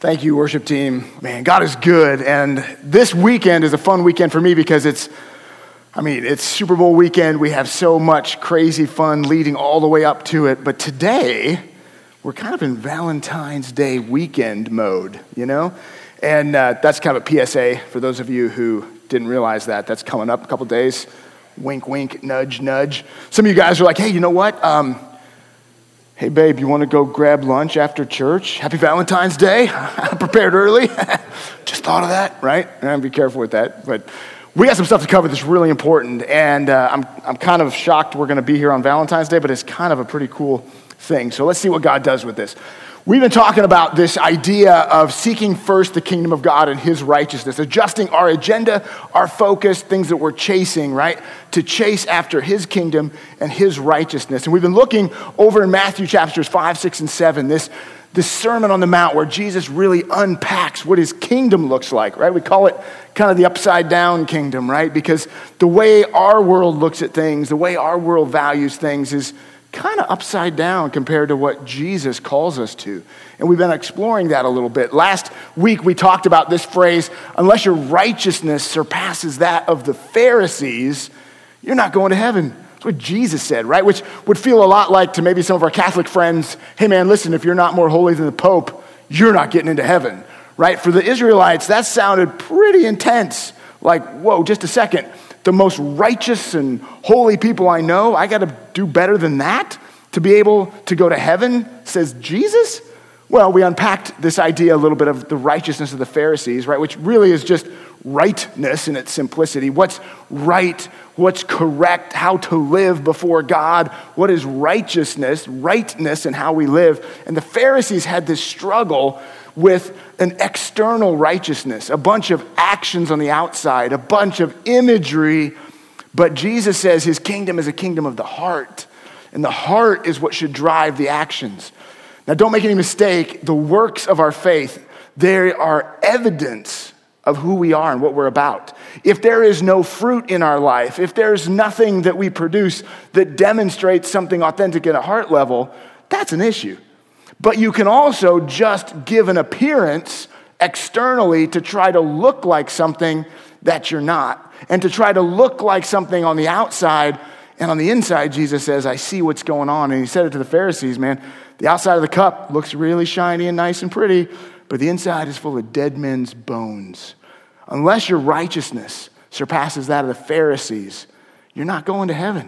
Thank you, worship team. Man, God is good. And this weekend is a fun weekend for me because it's Super Bowl weekend. We have so much crazy fun leading all the way up to it. But today, we're kind of in Valentine's Day weekend mode, you know? And that's kind of a PSA for those of you who didn't realize that. That's coming up a couple days. Wink, wink, nudge, nudge. Some of you guys are like, hey, you know what? Hey, babe, you want to go grab lunch after church? Happy Valentine's Day. I prepared early. Just thought of that, right? And be careful with that. But we got some stuff to cover that's really important. And I'm kind of shocked we're going to be here on Valentine's Day, but it's kind of a pretty cool thing. So let's see what God does with this. We've been talking about this idea of seeking first the kingdom of God and his righteousness, adjusting our agenda, our focus, things that we're chasing, right? To chase after his kingdom and his righteousness. And we've been looking over in Matthew chapters 5, 6, and 7, this Sermon on the Mount where Jesus really unpacks what his kingdom looks like, right? We call it kind of the upside down kingdom, right? Because the way our world looks at things, the way our world values things is kind of upside down compared to what Jesus calls us to. And we've been exploring that a little bit. Last week, we talked about this phrase, unless your righteousness surpasses that of the Pharisees, you're not going to heaven. That's what Jesus said, right? Which would feel a lot like to maybe some of our Catholic friends, hey man, listen, if you're not more holy than the Pope, you're not getting into heaven, right? For the Israelites, that sounded pretty intense. Like, whoa, just a second. The most righteous and holy people I know, I got to do better than that to be able to go to heaven, says Jesus? Well, we unpacked this idea a little bit of the righteousness of the Pharisees, right? Which really is just rightness in its simplicity. What's right? What's correct? How to live before God? What is righteousness? Rightness in how we live. And the Pharisees had this struggle with an external righteousness, a bunch of actions on the outside, a bunch of imagery. But Jesus says his kingdom is a kingdom of the heart. And the heart is what should drive the actions. Now, don't make any mistake, the works of our faith, they are evidence of who we are and what we're about. If there is no fruit in our life, if there's nothing that we produce that demonstrates something authentic at a heart level, that's an issue. But you can also just give an appearance externally to try to look like something that you're not, and to try to look like something on the outside, and on the inside, Jesus says, I see what's going on. And he said it to the Pharisees, man, the outside of the cup looks really shiny and nice and pretty, but the inside is full of dead men's bones. Unless your righteousness surpasses that of the Pharisees, you're not going to heaven.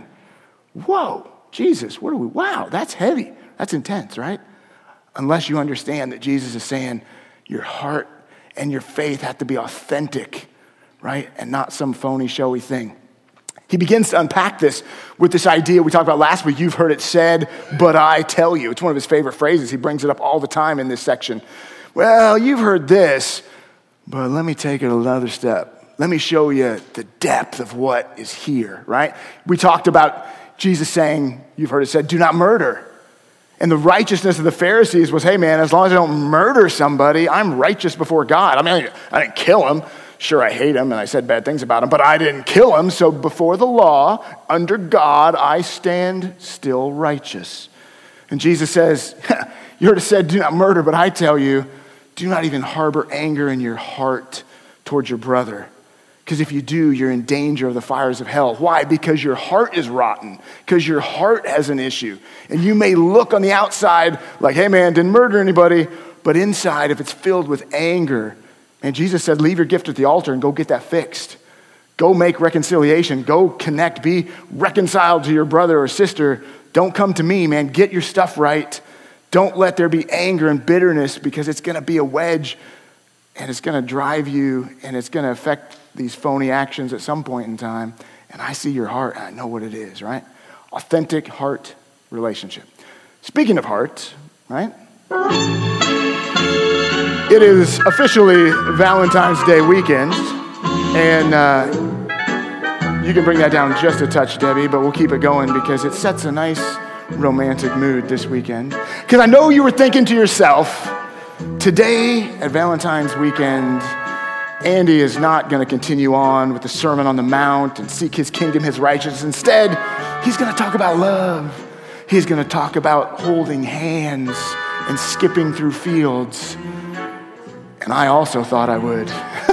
Whoa, Jesus, wow, that's heavy. That's intense, right? Unless you understand that Jesus is saying your heart and your faith have to be authentic, right? And not some phony, showy thing. He begins to unpack this with this idea we talked about last week. You've heard it said, but I tell you. It's one of his favorite phrases. He brings it up all the time in this section. Well, you've heard this, but let me take it another step. Let me show you the depth of what is here, right? We talked about Jesus saying, you've heard it said, do not murder. And the righteousness of the Pharisees was, hey man, as long as I don't murder somebody, I'm righteous before God. I mean, I didn't kill him. Sure, I hate him and I said bad things about him, but I didn't kill him. So before the law, under God, I stand still righteous. And Jesus says, you heard it said, do not murder, but I tell you, do not even harbor anger in your heart towards your brother. Because if you do, you're in danger of the fires of hell. Why? Because your heart is rotten. Because your heart has an issue. And you may look on the outside like, hey man, didn't murder anybody. But inside, if it's filled with anger, and Jesus said, leave your gift at the altar and go get that fixed. Go make reconciliation. Go connect. Be reconciled to your brother or sister. Don't come to me, man. Get your stuff right. Don't let there be anger and bitterness because it's going to be a wedge and it's going to drive you and it's going to affect these phony actions at some point in time. And I see your heart and I know what it is, right? Authentic heart relationship. Speaking of heart, right? It is officially Valentine's Day weekend. And you can bring that down just a touch, Debbie, but we'll keep it going because it sets a nice romantic mood this weekend. Because I know you were thinking to yourself, today at Valentine's weekend, Andy is not going to continue on with the Sermon on the Mount and seek his kingdom, his righteousness. Instead, he's going to talk about love. He's going to talk about holding hands and skipping through fields. And I also thought I would.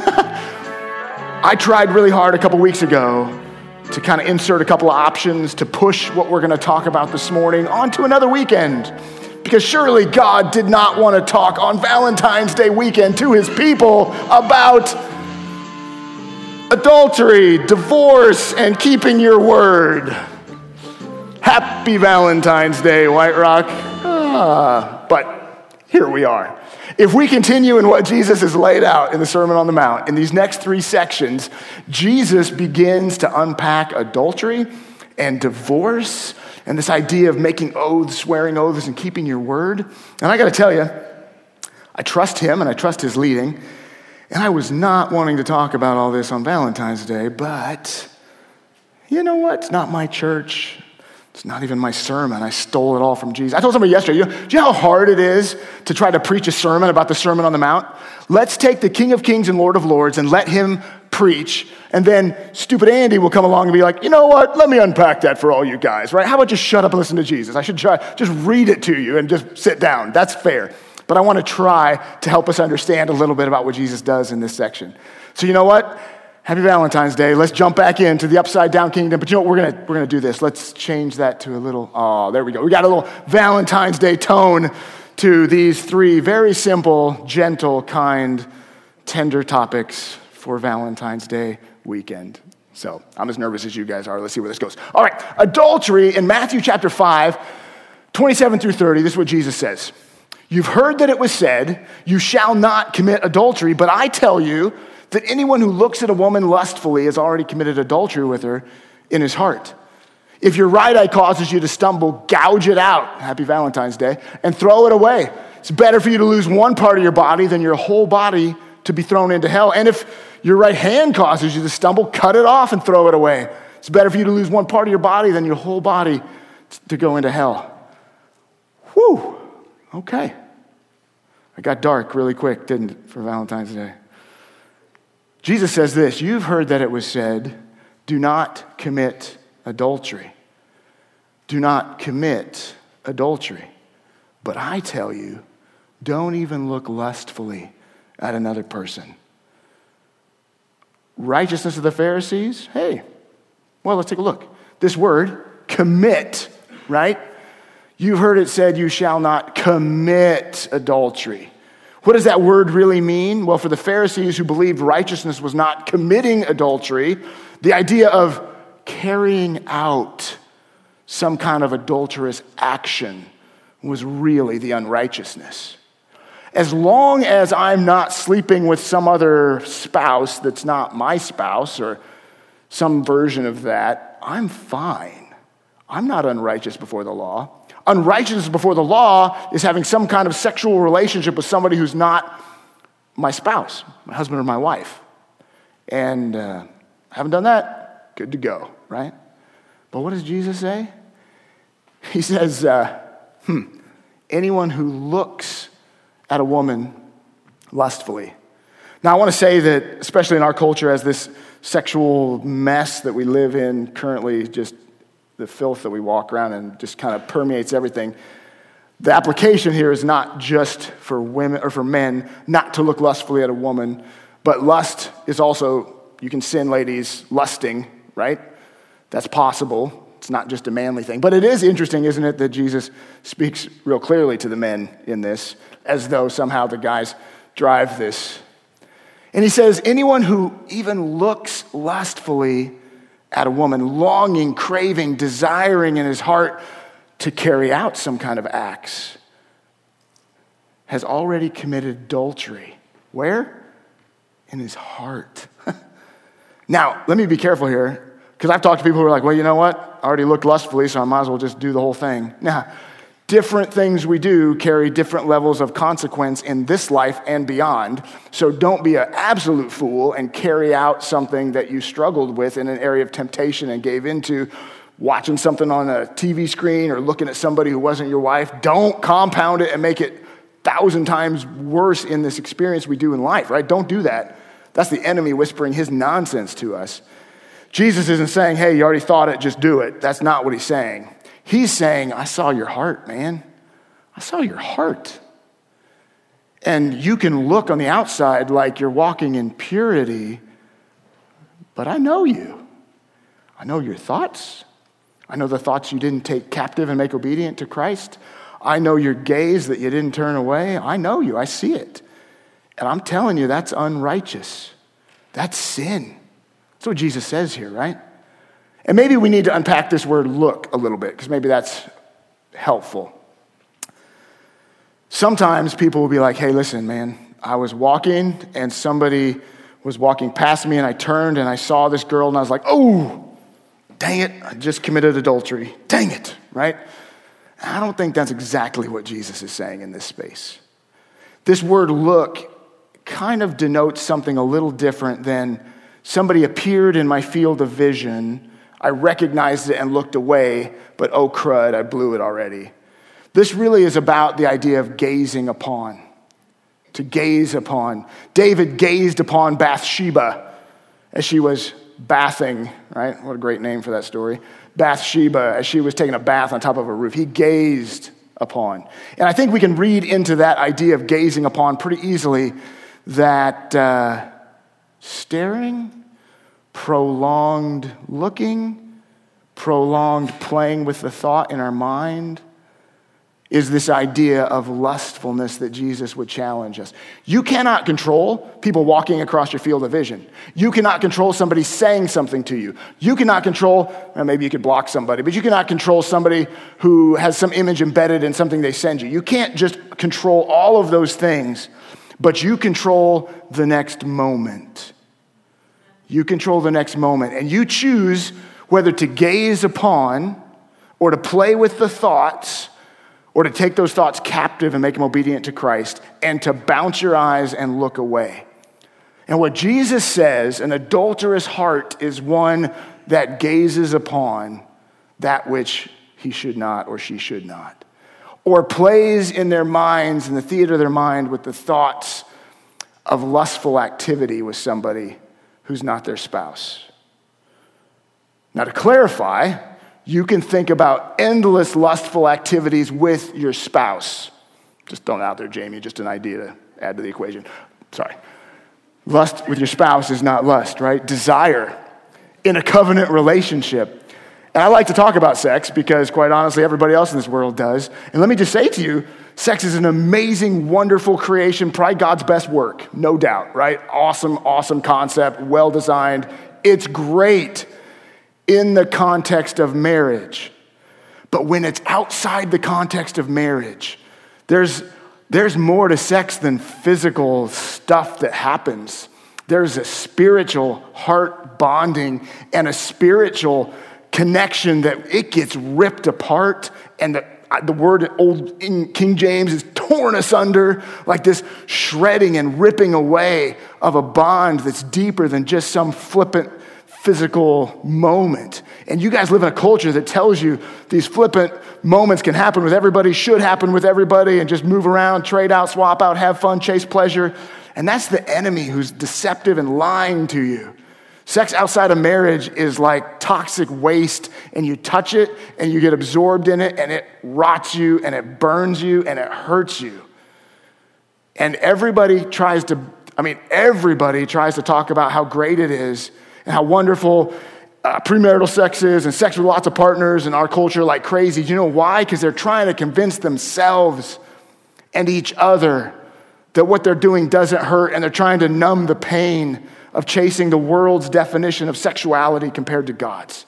I tried really hard a couple weeks ago to kind of insert a couple of options to push what we're going to talk about this morning onto another weekend. Because surely God did not want to talk on Valentine's Day weekend to his people about adultery, divorce, and keeping your word. Happy Valentine's Day, White Rock. But here we are. If we continue in what Jesus has laid out in the Sermon on the Mount, in these next 3 sections, Jesus begins to unpack adultery and divorce and this idea of making oaths, swearing oaths, and keeping your word. And I got to tell you, I trust him and I trust his leading. And I was not wanting to talk about all this on Valentine's Day, but you know what? It's not my church. It's not even my sermon. I stole it all from Jesus. I told somebody yesterday, do you know how hard it is to try to preach a sermon about the Sermon on the Mount? Let's take the King of Kings and Lord of Lords and let him preach, and then stupid Andy will come along and be like, you know what? Let me unpack that for all you guys, right? How about just shut up and listen to Jesus? I should just read it to you and just sit down. That's fair. But I want to try to help us understand a little bit about what Jesus does in this section. So you know what? Happy Valentine's Day. Let's jump back into the upside down kingdom. But you know what? We're gonna do this. Let's change that to a little, there we go. We got a little Valentine's Day tone to these 3 very simple, gentle, kind, tender topics for Valentine's Day weekend. So I'm as nervous as you guys are. Let's see where this goes. All right, adultery in Matthew chapter 5, 27 through 30, this is what Jesus says. You've heard that it was said, you shall not commit adultery, but I tell you that anyone who looks at a woman lustfully has already committed adultery with her in his heart. If your right eye causes you to stumble, gouge it out, happy Valentine's Day, and throw it away. It's better for you to lose one part of your body than your whole body to be thrown into hell. And if your right hand causes you to stumble, cut it off and throw it away. It's better for you to lose one part of your body than your whole body to go into hell. Whew, okay. It got dark really quick, didn't it, for Valentine's Day? Jesus says this, you've heard that it was said, do not commit adultery. Do not commit adultery. But I tell you, don't even look lustfully at another person. Righteousness of the Pharisees? Hey, well, let's take a look. This word, commit, right? You've heard it said, you shall not commit adultery. What does that word really mean? Well, for the Pharisees who believed righteousness was not committing adultery, the idea of carrying out some kind of adulterous action was really the unrighteousness. As long as I'm not sleeping with some other spouse that's not my spouse or some version of that, I'm fine. I'm not unrighteous before the law. Unrighteousness before the law is having some kind of sexual relationship with somebody who's not my spouse, my husband or my wife. And haven't done that, good to go, right? But what does Jesus say? He says, anyone who looks at a woman lustfully. Now, I want to say that, especially in our culture, as this sexual mess that we live in currently, just the filth that we walk around and just kind of permeates everything, the application here is not just for women or for men not to look lustfully at a woman, but lust is also, you can sin, ladies, lusting, right? That's possible. It's not just a manly thing. But it is interesting, isn't it, that Jesus speaks real clearly to the men in this, as though somehow the guys drive this. And he says, anyone who even looks lustfully at a woman, longing, craving, desiring in his heart to carry out some kind of acts, has already committed adultery. Where? In his heart. Now, let me be careful here, because I've talked to people who are like, well, you know what? I already looked lustfully, so I might as well just do the whole thing. Now, different things we do carry different levels of consequence in this life and beyond. So don't be an absolute fool and carry out something that you struggled with in an area of temptation and gave into, watching something on a TV screen or looking at somebody who wasn't your wife. Don't compound it and make it 1,000 times worse in this experience we do in life, right? Don't do that. That's the enemy whispering his nonsense to us. Jesus isn't saying, hey, you already thought it, just do it. That's not what he's saying. He's saying, I saw your heart, man. I saw your heart. And you can look on the outside like you're walking in purity, but I know you. I know your thoughts. I know the thoughts you didn't take captive and make obedient to Christ. I know your gaze that you didn't turn away. I know you. I see it. And I'm telling you, that's unrighteous. That's sin. That's what Jesus says here, right? And maybe we need to unpack this word look a little bit, because maybe that's helpful. Sometimes people will be like, hey, listen, man, I was walking and somebody was walking past me and I turned and I saw this girl and I was like, oh, dang it, I just committed adultery. Dang it, right? I don't think that's exactly what Jesus is saying in this space. This word look kind of denotes something a little different than somebody appeared in my field of vision, I recognized it and looked away, but oh crud, I blew it already. This really is about the idea of gazing upon, to gaze upon. David gazed upon Bathsheba as she was bathing, right? What a great name for that story. Bathsheba, as she was taking a bath on top of a roof. He gazed upon. And I think we can read into that idea of gazing upon pretty easily that staring, prolonged looking, prolonged playing with the thought in our mind is this idea of lustfulness that Jesus would challenge us. You cannot control people walking across your field of vision. You cannot control somebody saying something to you. You cannot control, well, maybe you could block somebody, but you cannot control somebody who has some image embedded in something they send you. You can't just control all of those things, but you control the next moment. You control the next moment, and you choose whether to gaze upon or to play with the thoughts or to take those thoughts captive and make them obedient to Christ, and to bounce your eyes and look away. And what Jesus says, an adulterous heart is one that gazes upon that which he should not or she should not, or plays in their minds, in the theater of their mind, with the thoughts of lustful activity with somebody who's not their spouse. Now, to clarify, you can think about endless lustful activities with your spouse. Just throwing it out there, Jamie, just an idea to add to the equation. Sorry. Lust with your spouse is not lust, right? Desire in a covenant relationship. And I like to talk about sex because, quite honestly, everybody else in this world does. And let me just say to you, sex is an amazing, wonderful creation, probably God's best work, no doubt, right? Awesome concept, well designed. It's great in the context of marriage. But when it's outside the context of marriage, there's more to sex than physical stuff that happens. There's a spiritual heart bonding and a spiritual connection that it gets ripped apart, and the word old in King James is torn asunder, like this shredding and ripping away of a bond that's deeper than just some flippant physical moment. And you guys live in a culture that tells you these flippant moments can happen with everybody, should happen with everybody, and just move around, trade out, swap out, have fun, chase pleasure. And that's the enemy who's deceptive and lying to you. Sex outside of marriage is like toxic waste, and you touch it and you get absorbed in it, and it rots you and it burns you and it hurts you. And everybody tries to talk about how great it is and how wonderful premarital sex is, and sex with lots of partners in our culture like crazy. Do you know why? Because they're trying to convince themselves and each other that what they're doing doesn't hurt, and they're trying to numb the pain of chasing the world's definition of sexuality compared to God's.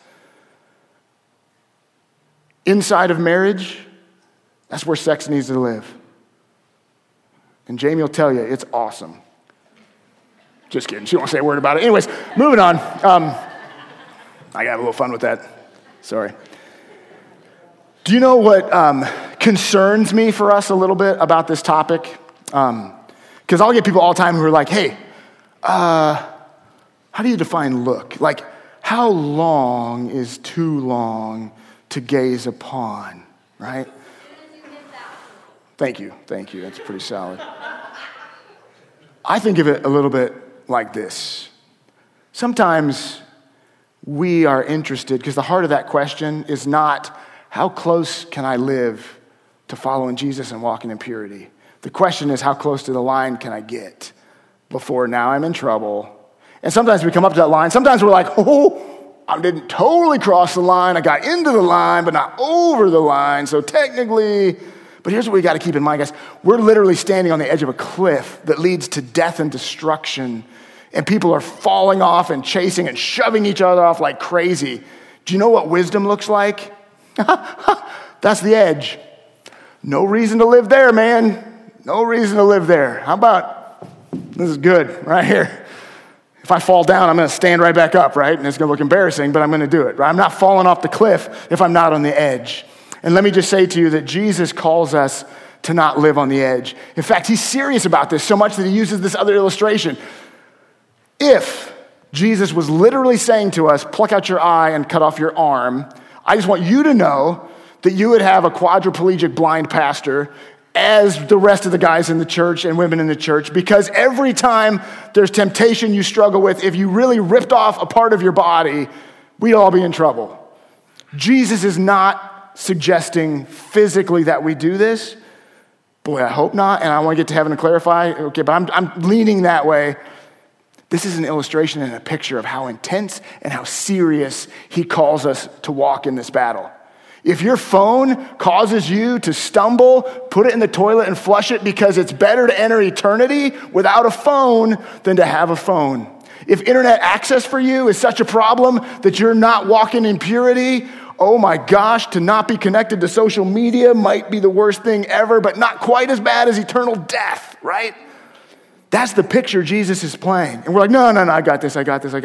Inside of marriage, that's where sex needs to live. And Jamie will tell you, it's awesome. Just kidding. She won't say a word about it. Anyways, moving on. I got a little fun with that. Sorry. Do you know what concerns me for us a little bit about this topic? Because I'll get people all the time who are like, hey, how do you define look? Like, how long is too long to gaze upon, right? Thank you. That's pretty solid. I think of it a little bit like this. Sometimes we are interested, because the heart of that question is not, how close can I live to following Jesus and walking in purity? The question is, how close to the line can I get before now I'm in trouble? And sometimes we come up to that line. Sometimes we're like, oh, I didn't totally cross the line. I got into the line, but not over the line. So technically, but here's what we got to keep in mind, guys. We're literally standing on the edge of a cliff that leads to death and destruction. And people are falling off and chasing and shoving each other off like crazy. Do you know what wisdom looks like? That's the edge. No reason to live there, man. No reason to live there. How about, this is good right here. If I fall down, I'm going to stand right back up, right? And it's going to look embarrassing, but I'm going to do it, right? I'm not falling off the cliff if I'm not on the edge. And let me just say to you that Jesus calls us to not live on the edge. In fact, he's serious about this so much that he uses this other illustration. If Jesus was literally saying to us, pluck out your eye and cut off your arm, I just want you to know that you would have a quadriplegic blind pastor as the rest of the guys in the church and women in the church, because every time there's temptation you struggle with, if you really ripped off a part of your body, we'd all be in trouble. Jesus is not suggesting physically that we do this. Boy, I hope not, and I want to get to heaven and clarify. Okay, but I'm leaning that way. This is an illustration and a picture of how intense and how serious he calls us to walk in this battle. If your phone causes you to stumble, put it in the toilet and flush it, because it's better to enter eternity without a phone than to have a phone. If internet access for you is such a problem that you're not walking in purity, oh my gosh, to not be connected to social media might be the worst thing ever, but not quite as bad as eternal death, right? That's the picture Jesus is playing. And we're like, no, I got this.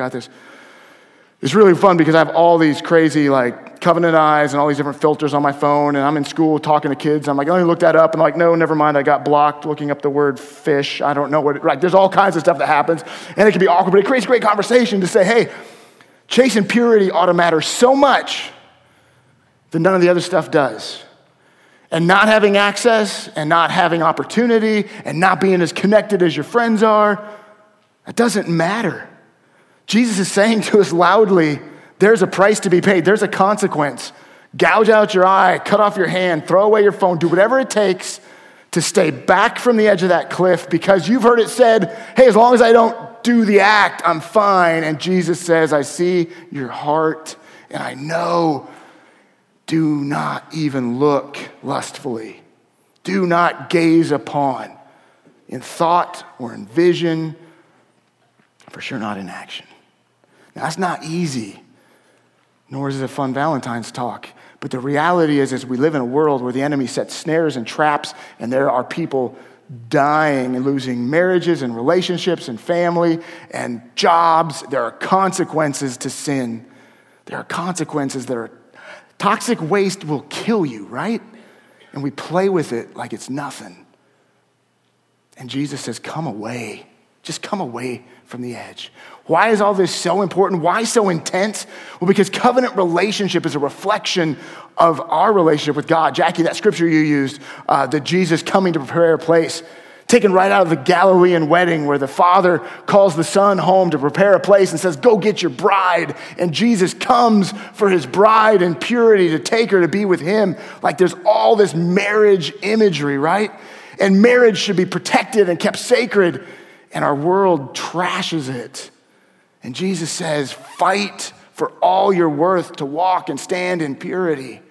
It's really fun because I have all these crazy like Covenant Eyes and all these different filters on my phone, and I'm in school talking to kids. I'm like, let me look that up. And I'm like, no, never mind. I got blocked looking up the word fish. I don't know what right. There's all kinds of stuff that happens, and it can be awkward, but it creates great conversation to say, hey, chasing purity ought to matter so much that none of the other stuff does. And not having access and not having opportunity and not being as connected as your friends are, that doesn't matter. Jesus is saying to us loudly, there's a price to be paid. There's a consequence. Gouge out your eye, cut off your hand, throw away your phone, do whatever it takes to stay back from the edge of that cliff, because you've heard it said, hey, as long as I don't do the act, I'm fine. And Jesus says, I see your heart and I know. Do not even look lustfully. Do not gaze upon in thought or in vision, for sure not in action. Now, that's not easy, nor is it a fun Valentine's talk. But the reality is we live in a world where the enemy sets snares and traps, and there are people dying and losing marriages and relationships and family and jobs. There are consequences to sin. There are consequences that are toxic waste will kill you, right? And we play with it like it's nothing. And Jesus says, come away. Just come away from the edge. Why is all this so important? Why so intense? Well, because covenant relationship is a reflection of our relationship with God. Jackie, that scripture you used, that Jesus coming to prepare a place, taken right out of the Galilean wedding where the father calls the son home to prepare a place and says, go get your bride. And Jesus comes for his bride in purity to take her to be with him. Like there's all this marriage imagery, right? And marriage should be protected and kept sacred. And our world trashes it. And Jesus says, fight for all you're worth to walk and stand in purity.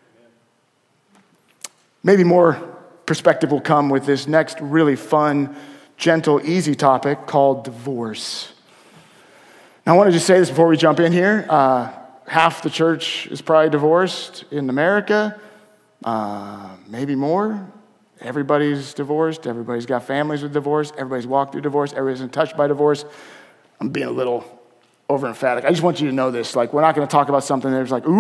Maybe more perspective will come with this next really fun, gentle, easy topic called divorce. Now, I want to just say this before we jump in here. Half the church is probably divorced in America, maybe more. Everybody's divorced. Everybody's got families with divorce. Everybody's walked through divorce. Everybody's been touched by divorce. I'm being a little over emphatic. I just want you to know this. Like, we're not going to talk about something that's like,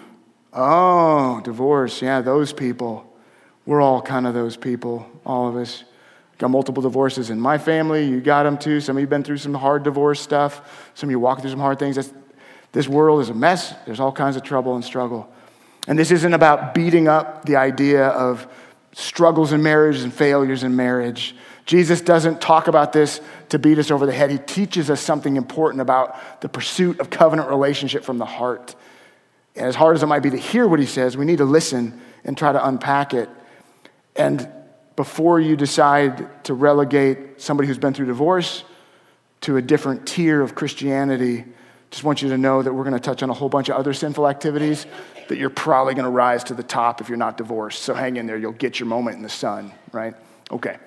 divorce. Yeah, those people. We're all kind of those people, all of us. Got multiple divorces in my family. You got them too. Some of you have been through some hard divorce stuff. Some of you walk through some hard things. This world is a mess. There's all kinds of trouble and struggle. And this isn't about beating up the idea of struggles in marriage and failures in marriage. Jesus doesn't talk about this to beat us over the head. He teaches us something important about the pursuit of covenant relationship from the heart. And as hard as it might be to hear what he says, we need to listen and try to unpack it. And before you decide to relegate somebody who's been through divorce to a different tier of Christianity, just want you to know that we're going to touch on a whole bunch of other sinful activities that you're probably going to rise to the top if you're not divorced. So hang in there. You'll get your moment in the sun, right? Okay.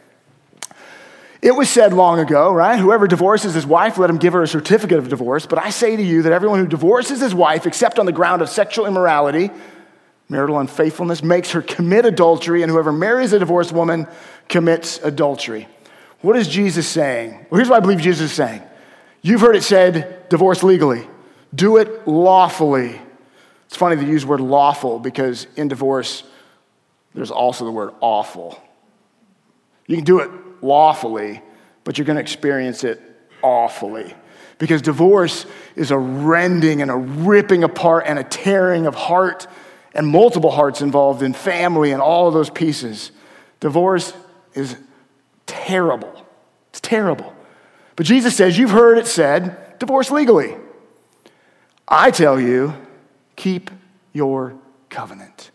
It was said long ago, right? Whoever divorces his wife, let him give her a certificate of divorce. But I say to you that everyone who divorces his wife, except on the ground of sexual immorality, marital unfaithfulness, makes her commit adultery, and whoever marries a divorced woman commits adultery. What is Jesus saying? Well, here's what I believe Jesus is saying. You've heard it said, divorce legally. Do it lawfully. It's funny to use the word lawful because in divorce, there's also the word awful. You can do it lawfully, but you're going to experience it awfully. Because divorce is a rending and a ripping apart and a tearing of heart and multiple hearts involved in family and all of those pieces. Divorce is terrible. It's terrible. But Jesus says, you've heard it said, divorce legally. I tell you, keep your covenant.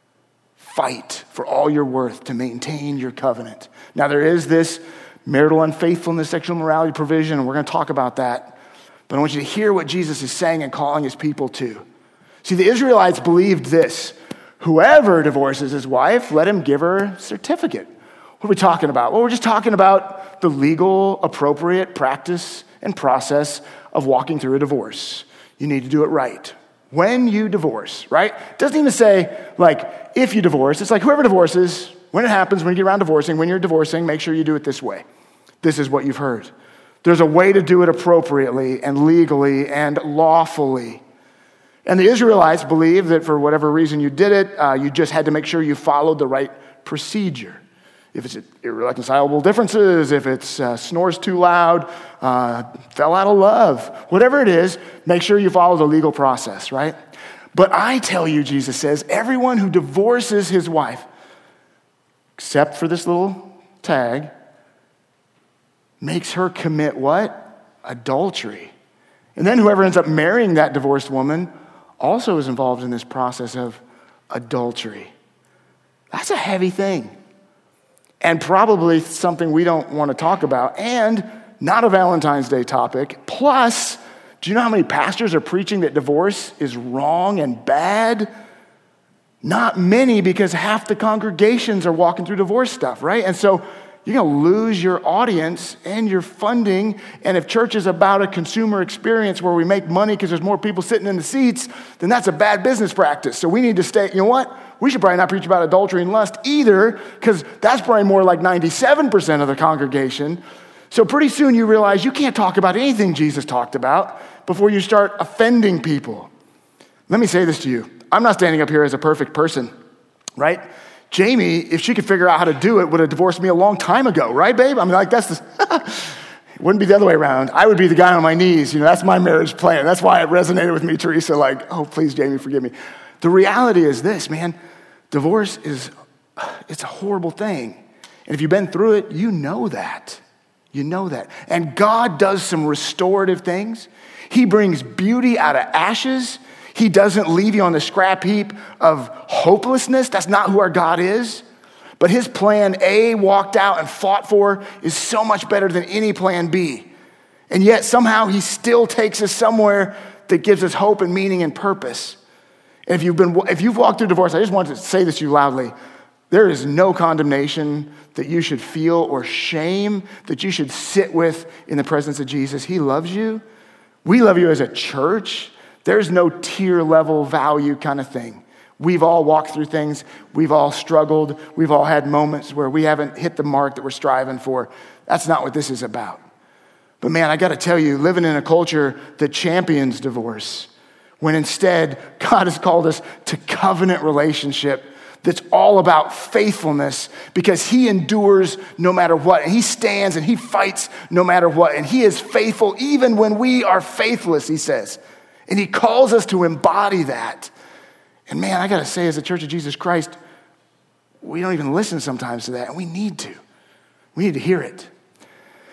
Fight for all you're worth to maintain your covenant. Now, there is this marital unfaithfulness, sexual immorality provision, and we're going to talk about that. But I want you to hear what Jesus is saying and calling his people to. See, the Israelites believed this. Whoever divorces his wife, let him give her a certificate. What are we talking about? Well, we're just talking about the legal, appropriate practice and process of walking through a divorce. You need to do it right. When you divorce, right? It doesn't even say, like, if you divorce. It's like whoever divorces, when it happens, when you get around divorcing, when you're divorcing, make sure you do it this way. This is what you've heard. There's a way to do it appropriately and legally and lawfully. And the Israelites believed that for whatever reason you did it, you just had to make sure you followed the right procedure. If it's irreconcilable differences, if it's snores too loud, fell out of love, whatever it is, make sure you follow the legal process, right? But I tell you, Jesus says, everyone who divorces his wife, except for this little tag, makes her commit what? Adultery. And then whoever ends up marrying that divorced woman also is involved in this process of adultery. That's a heavy thing. And probably something we don't want to talk about, and not a Valentine's Day topic. Plus, do you know how many pastors are preaching that divorce is wrong and bad? Not many, because half the congregations are walking through divorce stuff, right? And so you're going to lose your audience and your funding. And if church is about a consumer experience where we make money because there's more people sitting in the seats, then that's a bad business practice. So we need to stay, you know what? We should probably not preach about adultery and lust either, because that's probably more like 97% of the congregation. So pretty soon you realize you can't talk about anything Jesus talked about before you start offending people. Let me say this to you. I'm not standing up here as a perfect person, right? Jamie, if she could figure out how to do it, would have divorced me a long time ago, right, babe? I mean, like, that's the... It wouldn't be the other way around. I would be the guy on my knees. You know, that's my marriage plan. That's why it resonated with me, Teresa, like, oh, please, Jamie, forgive me. The reality is this, man. Divorce it's a horrible thing. And if you've been through it, you know that. You know that. And God does some restorative things. He brings beauty out of ashes. He doesn't leave you on the scrap heap of hopelessness. That's not who our God is. But his plan A, walked out and fought for, is so much better than any plan B. And yet somehow he still takes us somewhere that gives us hope and meaning and purpose. And if you've walked through divorce, I just want to say this to you loudly. There is no condemnation that you should feel or shame that you should sit with in the presence of Jesus. He loves you. We love you as a church. There's no tier level value kind of thing. We've all walked through things. We've all struggled. We've all had moments where we haven't hit the mark that we're striving for. That's not what this is about. But man, I got to tell you, living in a culture that champions divorce, when instead God has called us to covenant relationship that's all about faithfulness, because he endures no matter what, and he stands and he fights no matter what, and he is faithful even when we are faithless, he says. And he calls us to embody that. And man, I got to say, as a Church of Jesus Christ, we don't even listen sometimes to that, and we need to. We need to hear it.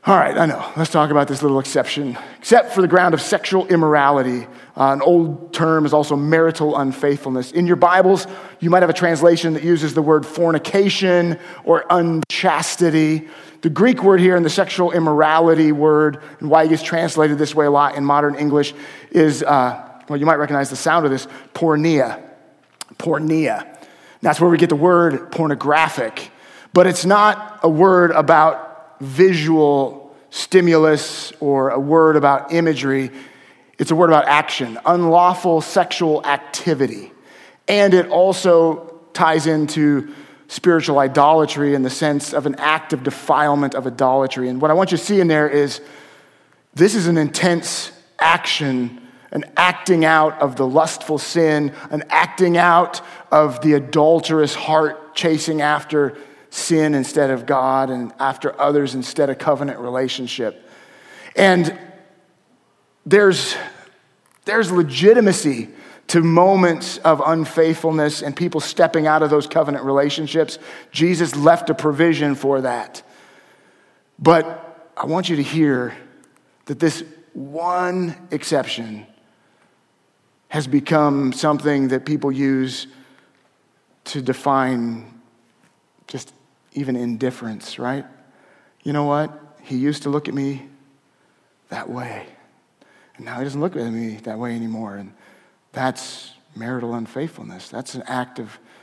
All right, I know. Let's talk about this little exception. Except for the ground of sexual immorality. An old term is also marital unfaithfulness. In your Bibles, you might have a translation that uses the word fornication or unchastity. The Greek word here in the sexual immorality word, and why it gets translated this way a lot in modern English, is, well, you might recognize the sound of this, porneia. Porneia. That's where we get the word pornographic. But it's not a word about visual stimulus or a word about imagery. It's a word about action, unlawful sexual activity. And it also ties into spiritual idolatry in the sense of an act of defilement of idolatry. And what I want you to see in there is this is an intense action, an acting out of the lustful sin, an acting out of the adulterous heart chasing after sin instead of God and after others instead of covenant relationship. And there's legitimacy to moments of unfaithfulness and people stepping out of those covenant relationships. Jesus left a provision for that. But I want you to hear that this one exception has become something that people use to define just even indifference, right? You know what? He used to look at me that way. And now he doesn't look at me that way anymore. And that's marital unfaithfulness. That's an act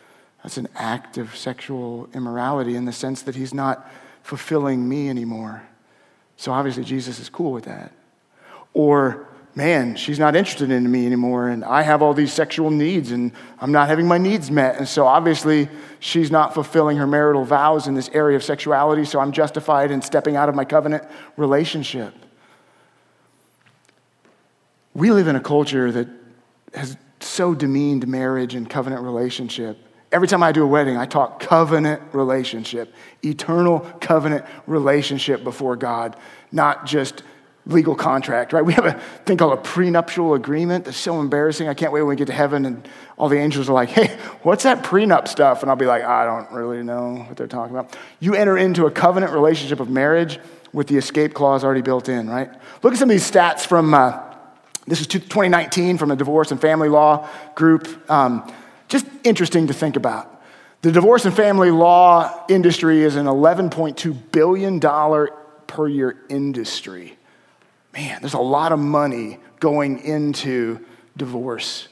of sexual immorality in the sense that he's not fulfilling me anymore. So obviously Jesus is cool with that. Or, man, she's not interested in me anymore, and I have all these sexual needs, and I'm not having my needs met. And so obviously she's not fulfilling her marital vows in this area of sexuality, so I'm justified in stepping out of my covenant relationship. We live in a culture that has so demeaned marriage and covenant relationship. Every time I do a wedding, I talk covenant relationship, eternal covenant relationship before God, not just legal contract, right? We have a thing called a prenuptial agreement that's so embarrassing. I can't wait when we get to heaven and all the angels are like, hey, what's that prenup stuff? And I'll be like, I don't really know what they're talking about. You enter into a covenant relationship of marriage with the escape clause already built in, right? Look at some of these stats from, this is 2019 from a divorce and family law group. Just interesting to think about. The divorce and family law industry is an $11.2 billion per year industry. Man, there's a lot of money going into divorce.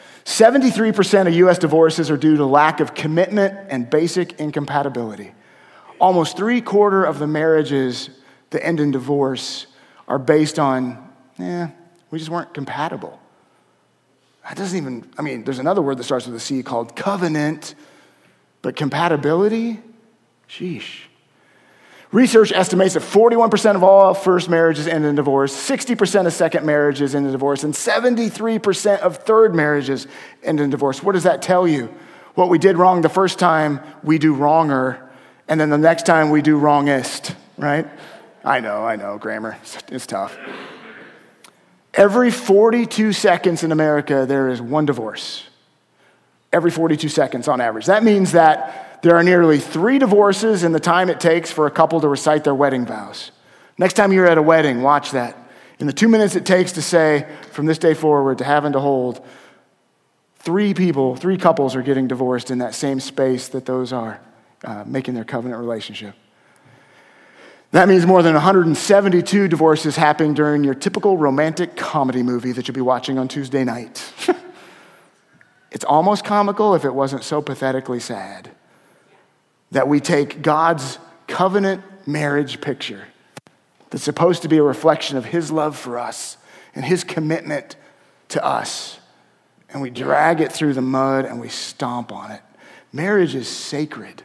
73% of U.S. divorces are due to lack of commitment and basic incompatibility. Almost 3/4 of the marriages that end in divorce are based on, we just weren't compatible. That doesn't even, there's another word that starts with a C called covenant, but compatibility? Sheesh. Research estimates that 41% of all first marriages end in divorce, 60% of second marriages end in divorce, and 73% of third marriages end in divorce. What does that tell you? What we did wrong the first time, we do wronger, and then the next time we do wrongest, right? I know, grammar, it's tough. Every 42 seconds in America, there is one divorce. Every 42 seconds on average. That means that there are nearly 3 divorces in the time it takes for a couple to recite their wedding vows. Next time you're at a wedding, watch that. In the 2 minutes it takes to say, from this day forward, to have and to hold, 3 couples are getting divorced in that same space that those are making their covenant relationship. That means more than 172 divorces happening during your typical romantic comedy movie that you'll be watching on Tuesday night. It's almost comical if it wasn't so pathetically sad that we take God's covenant marriage picture that's supposed to be a reflection of his love for us and his commitment to us, and we drag it through the mud and we stomp on it. Marriage is sacred.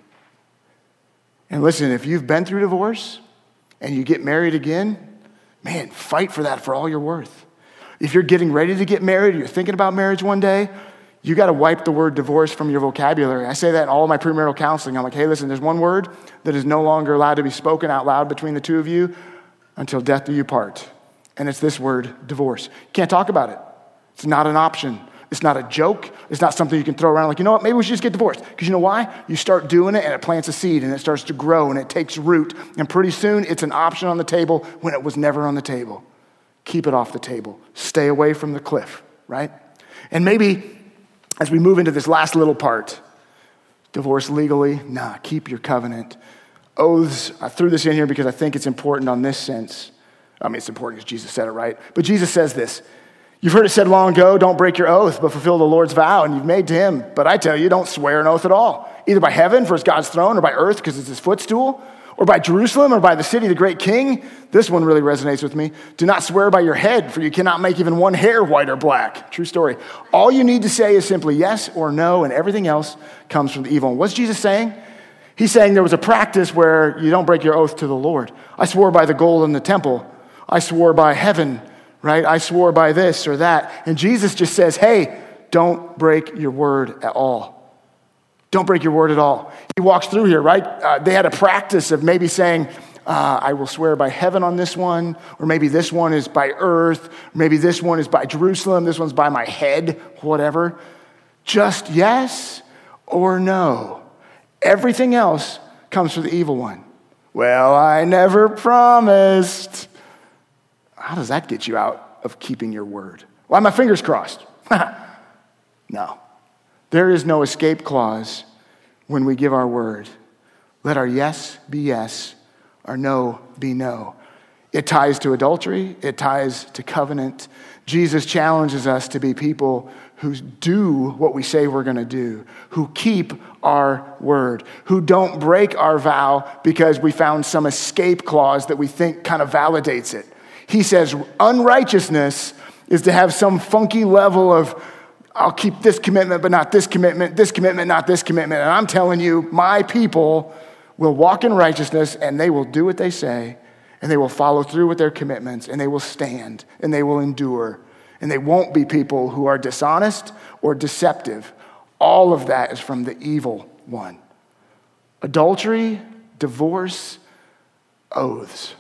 And listen, if you've been through divorce and you get married again, man, fight for that for all you're worth. If you're getting ready to get married, you're thinking about marriage one day, you got to wipe the word divorce from your vocabulary. I say that in all of my premarital counseling. I'm like, hey, listen, there's one word that is no longer allowed to be spoken out loud between the two of you until death do you part. And it's this word, divorce. You can't talk about it. It's not an option. It's not a joke. It's not something you can throw around like, you know what, maybe we should just get divorced. Because you know why? You start doing it and it plants a seed and it starts to grow and it takes root. And pretty soon it's an option on the table when it was never on the table. Keep it off the table. Stay away from the cliff, right? And maybe as we move into this last little part, divorce legally, keep your covenant. Oaths, I threw this in here because I think it's important on this sense. I mean, it's important because Jesus said it, right? But Jesus says this, you've heard it said long ago, don't break your oath, but fulfill the Lord's vow, and you've made to him. But I tell you, don't swear an oath at all, either by heaven, for it's God's throne, or by earth, because it's his footstool, or by Jerusalem, or by the city of the great king. This one really resonates with me. Do not swear by your head, for you cannot make even one hair white or black. True story. All you need to say is simply yes or no, and everything else comes from the evil one. What's Jesus saying? He's saying there was a practice where you don't break your oath to the Lord. I swore by the gold in the temple. I swore by heaven, right? I swore by this or that. And Jesus just says, hey, don't break your word at all. Don't break your word at all. He walks through here, right? They had a practice of maybe saying, I will swear by heaven on this one, or maybe this one is by earth, maybe this one is by Jerusalem, this one's by my head, whatever. Just yes or no. Everything else comes from the evil one. Well, I never promised. How does that get you out of keeping your word? Why my fingers crossed? No. There is no escape clause when we give our word. Let our yes be yes, our no be no. It ties to adultery. It ties to covenant. Jesus challenges us to be people who do what we say we're going to do, who keep our word, who don't break our vow because we found some escape clause that we think kind of validates it. He says unrighteousness is to have some funky level of, I'll keep this commitment, but not this commitment, not this commitment. And I'm telling you, my people will walk in righteousness and they will do what they say and they will follow through with their commitments and they will stand and they will endure. And they won't be people who are dishonest or deceptive. All of that is from the evil one. Adultery, divorce, oaths.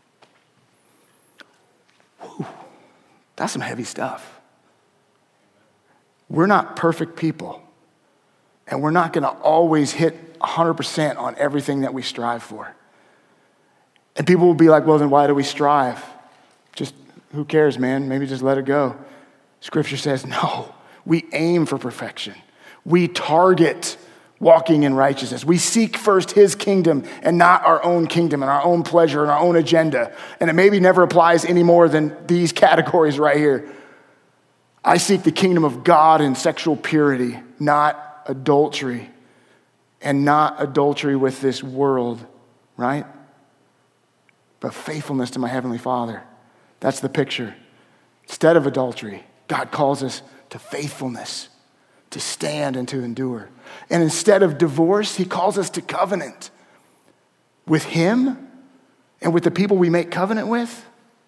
Whew. That's some heavy stuff. We're not perfect people. And we're not going to always hit 100% on everything that we strive for. And people will be like, well, then why do we strive? Just who cares, man? Maybe just let it go. Scripture says, no, we aim for perfection. We target walking in righteousness. We seek first his kingdom and not our own kingdom and our own pleasure and our own agenda. And it maybe never applies any more than these categories right here. I seek the kingdom of God in sexual purity, not adultery, and not adultery with this world, right? But faithfulness to my heavenly Father. That's the picture. Instead of adultery, God calls us to faithfulness, to stand and to endure. And instead of divorce, he calls us to covenant with him and with the people we make covenant with.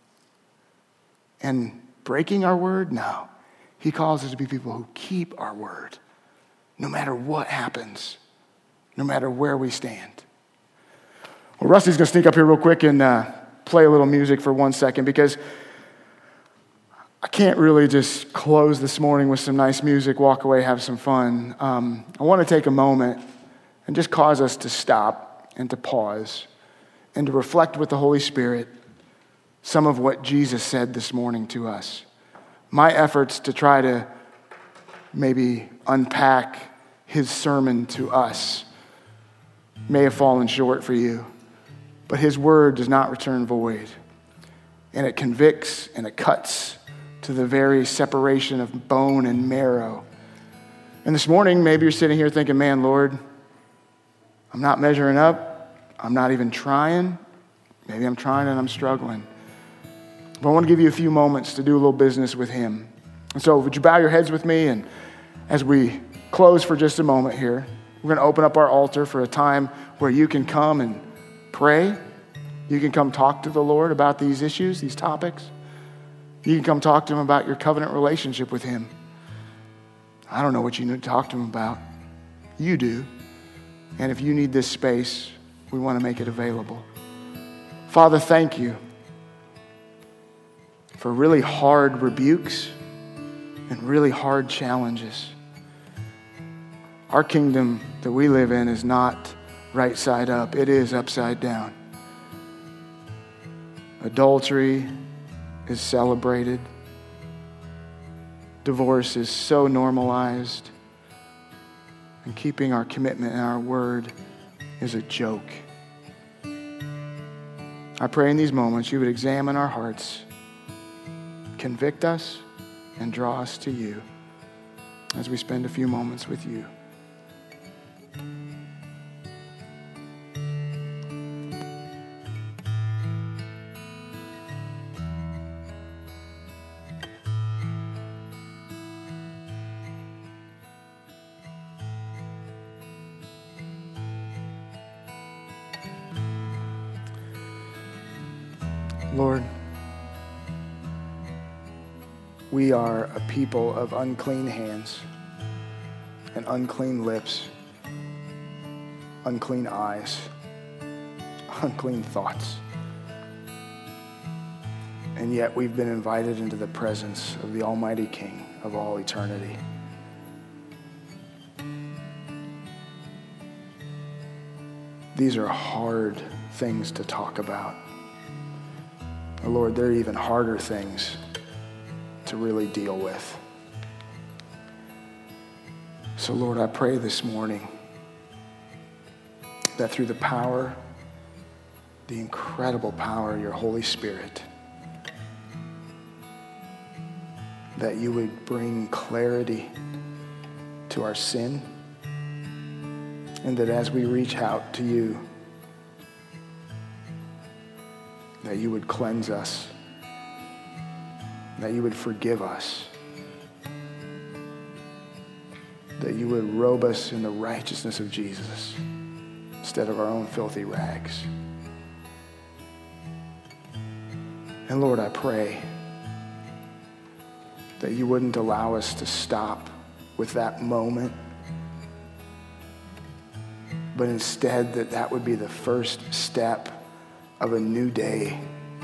And breaking our word? No. He calls us to be people who keep our word, no matter what happens, no matter where we stand. Well, Rusty's going to sneak up here real quick and play a little music for 1 second, because I can't really just close this morning with some nice music, walk away, have some fun. I want to take a moment and just cause us to stop and to pause and to reflect with the Holy Spirit some of what Jesus said this morning to us. My efforts to try to maybe unpack his sermon to us may have fallen short for you, but his word does not return void, and it convicts and it cuts to the very separation of bone and marrow. And this morning, maybe you're sitting here thinking, man, Lord, I'm not measuring up. I'm not even trying. Maybe I'm trying and I'm struggling. But I want to give you a few moments to do a little business with him. And so would you bow your heads with me? And as we close for just a moment here, we're going to open up our altar for a time where you can come and pray. You can come talk to the Lord about these issues, these topics. You can come talk to him about your covenant relationship with him. I don't know what you need to talk to him about. You do. And if you need this space, we want to make it available. Father, thank you for really hard rebukes and really hard challenges. Our kingdom that we live in is not right side up. It is upside down. Adultery is celebrated. Divorce is so normalized. And keeping our commitment and our word is a joke. I pray in these moments you would examine our hearts, convict us, and draw us to you as we spend a few moments with you. Lord, we are a people of unclean hands and unclean lips, unclean eyes, unclean thoughts. And yet we've been invited into the presence of the Almighty King of all eternity. These are hard things to talk about. Lord, there are even harder things to really deal with. So, Lord, I pray this morning that through the power, the incredible power of your Holy Spirit, that you would bring clarity to our sin, and that as we reach out to you, that you would cleanse us, that you would forgive us, that you would robe us in the righteousness of Jesus instead of our own filthy rags. And Lord, I pray that you wouldn't allow us to stop with that moment, but instead that would be the first step of a new day.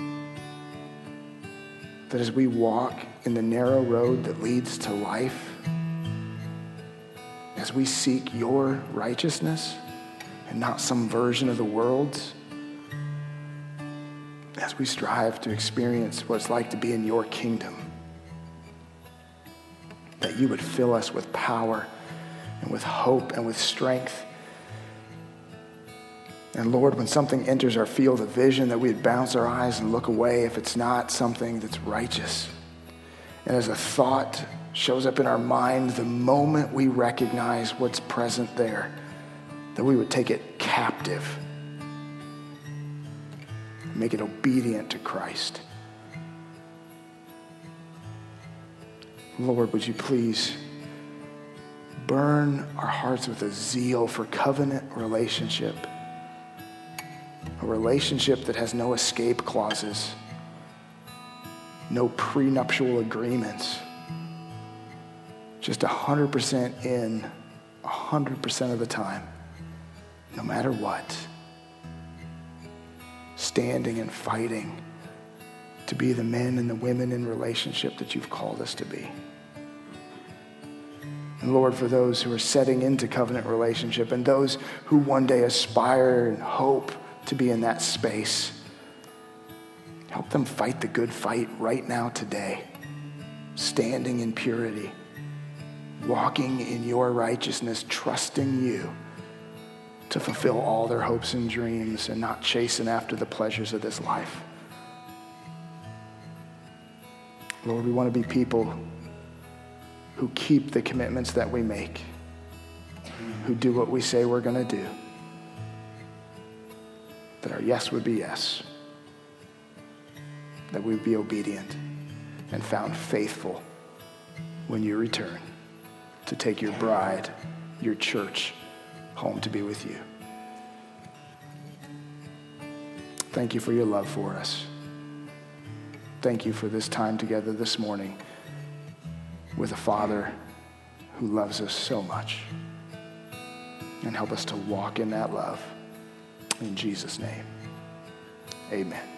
That as we walk in the narrow road that leads to life, as we seek your righteousness and not some version of the world's, as we strive to experience what it's like to be in your kingdom, that you would fill us with power and with hope and with strength. And Lord, when something enters our field of vision, that we'd bounce our eyes and look away if it's not something that's righteous. And as a thought shows up in our mind, the moment we recognize what's present there, that we would take it captive, make it obedient to Christ. Lord, would you please burn our hearts with a zeal for covenant relationship, a relationship that has no escape clauses, no prenuptial agreements, just 100% in, 100% of the time, no matter what, standing and fighting to be the men and the women in relationship that you've called us to be. And Lord, for those who are setting into covenant relationship and those who one day aspire and hope to be in that space, help them fight the good fight right now today, standing in purity, walking in your righteousness, trusting you to fulfill all their hopes and dreams and not chasing after the pleasures of this life. Lord, we want to be people who keep the commitments that we make, who do what we say we're going to do, that our yes would be yes, that we would be obedient and found faithful when you return to take your bride, your church, home to be with you. Thank you for your love for us. Thank you for this time together this morning with a Father who loves us so much. And help us to walk in that love. In Jesus' name, amen.